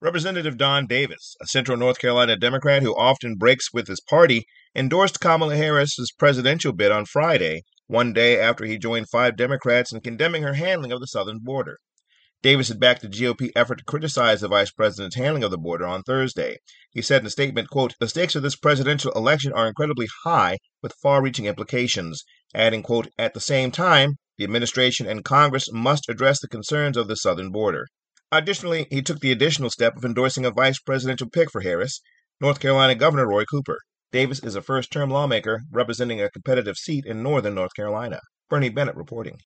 Representative Don Davis, a Central North Carolina Democrat who often breaks with his party, endorsed Kamala Harris's presidential bid on Friday, one day after he joined 5 Democrats in condemning her handling of the southern border. Davis had backed the GOP effort to criticize the vice president's handling of the border on Thursday. He said in a statement, quote, "The stakes of this presidential election are incredibly high with far-reaching implications," adding, quote, "At the same time, the administration and Congress must address the concerns of the southern border." Additionally, he took the additional step of endorsing a vice presidential pick for Harris, North Carolina Governor Roy Cooper. Davis is a first-term lawmaker representing a competitive seat in northern North Carolina. Bernie Bennett reporting.